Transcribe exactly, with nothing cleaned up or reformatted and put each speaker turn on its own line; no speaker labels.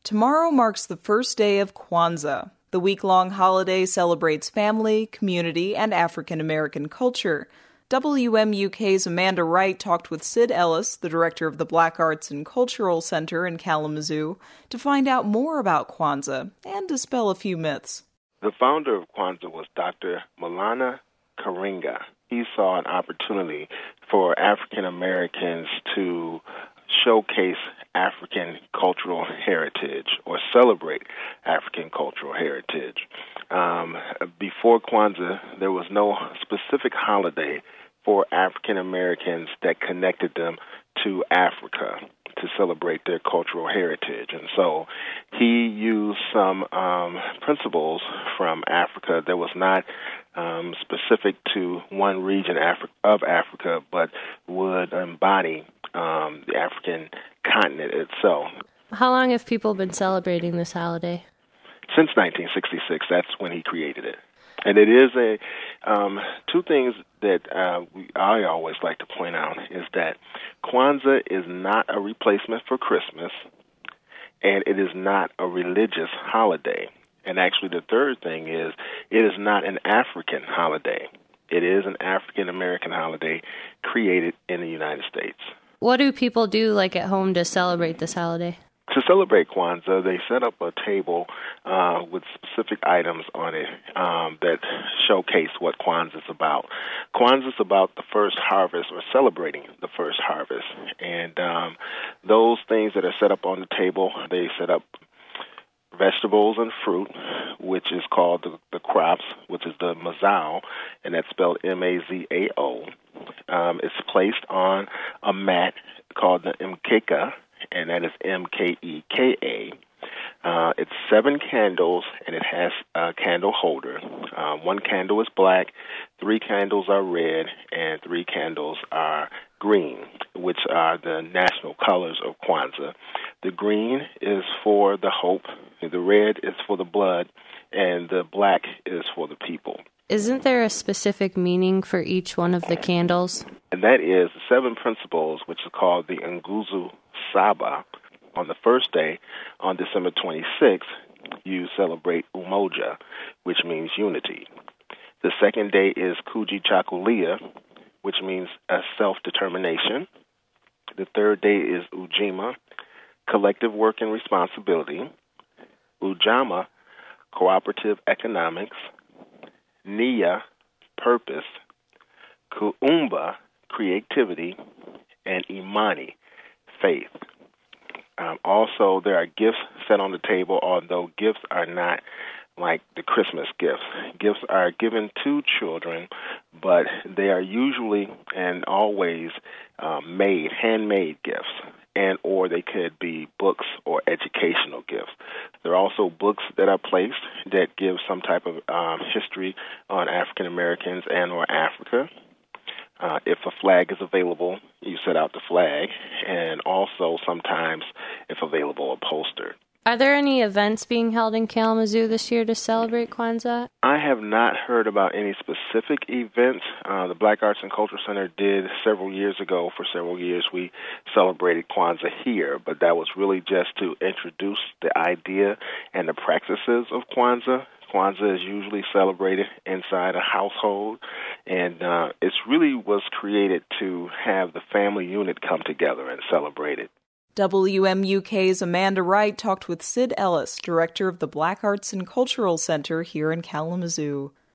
Tomorrow marks the first day of Kwanzaa. The week-long holiday celebrates family, community, and African American culture. W M U K's Amanda Wright talked with Sid Ellis, the director of the Black Arts and Cultural Center in Kalamazoo, to find out more about Kwanzaa and dispel a few myths.
The founder of Kwanzaa was Doctor Maulana Karenga. He saw an opportunity for African Americans to showcase African cultural heritage or celebrate African cultural heritage. Um, before Kwanzaa, there was no specific holiday for African Americans that connected them to Africa to celebrate their cultural heritage. And so he used some um, principles from Africa that was not um, specific to one region Afri- of Africa, but would embody um, the African continent itself.
How long have people been celebrating this holiday?
Since nineteen sixty-six, that's when he created it. And it is a, um, two things that uh, we, I always like to point out is that Kwanzaa is not a replacement for Christmas, and it is not a religious holiday. And actually the third thing is it is not an African holiday. It is an African-American holiday created in the United States.
What do people do, like at home, to celebrate this holiday?
To celebrate Kwanzaa, they set up a table uh, with specific items on it um, that showcase what Kwanzaa is about. Kwanzaa is about the first harvest or celebrating the first harvest. And um, those things that are set up on the table, they set up vegetables and fruit, which is called the, the crops, which is the mazao, and that's spelled M A Z A O. Um, it's placed on a mat called the mkeka, and that is M K E K A. Uh, it's seven candles, and it has a candle holder. Uh, one candle is black, three candles are red, and three candles are green, which are the national colors of Kwanzaa. The green is for the hope, the red is for the blood, and the black is for the people.
Isn't there a specific meaning for each one of the candles?
And that is the seven principles, which is called the Nguzo Saba. On the first day, on December twenty-sixth, you celebrate Umoja, which means unity. The second day is Kujichagulia, which means a self-determination. The third day is Ujima, collective work and responsibility. Ujama, cooperative economics. Nia, purpose. Kuumba, creativity. And Imani, faith. Um, also, there are gifts set on the table, although gifts are not like the Christmas gifts. Gifts are given to children, but they are usually and always um, made, handmade gifts, and or they could be books or educational gifts. There are also books that are placed that give some type of um, history on African Americans and or Africa. Uh, if a flag is available, you set out the flag, and also sometimes, if available, a poster.
Are there any events being held in Kalamazoo this year to celebrate Kwanzaa?
I have not heard about any specific events. Uh, the Black Arts and Cultural Center did several years ago. For several years, we celebrated Kwanzaa here, but that was really just to introduce the idea and the practices of Kwanzaa. Kwanzaa is usually celebrated inside a household, and uh, it really was created to have the family unit come together and celebrate it.
W M U K's Amanda Wright talked with Sid Ellis, director of the Black Arts and Cultural Center here in Kalamazoo.